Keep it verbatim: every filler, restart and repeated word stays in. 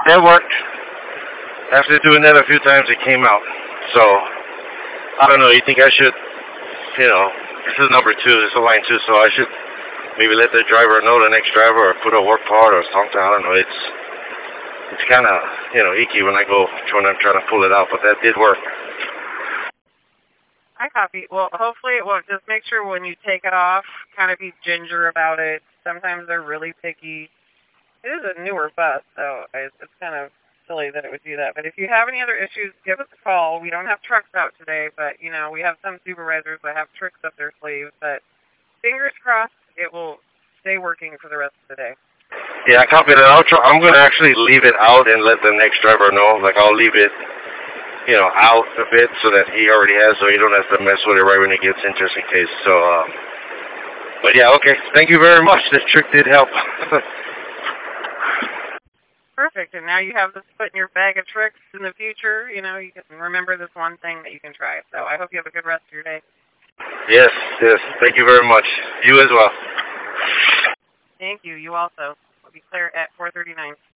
That worked. After doing that a few times, it came out. So, I don't know. You think I should, you know, this is number two. This is line two. So I should maybe let the driver know, the next driver, or put a work part or something. I don't know. It's it's kind of, you know, icky when I go when I'm trying to pull it out. But that did work. I copy. Well, hopefully it won't. Just make sure when you take it off, kind of be ginger about it. Sometimes they're really picky. It is a newer bus, so it's kind of silly that it would do that. But if you have any other issues, give us a call. We don't have trucks out today, but, you know, we have some supervisors that have tricks up their sleeves. But fingers crossed it will stay working for the rest of the day. Yeah, I copied it. I'll try, I'm going to actually leave it out and let the next driver know. Like, I'll leave it, you know, out a bit so that he already has, so he don't have to mess with it right when he gets in, just in case. So, um, but yeah, okay. Thank you very much. This trick did help. Perfect. And now you have this put in your bag of tricks in the future. You know, you can remember this one thing that you can try. So I hope you have a good rest of your day. Yes, yes. Thank you very much. You as well. Thank you. You also. We'll be clear at four thirty-nine.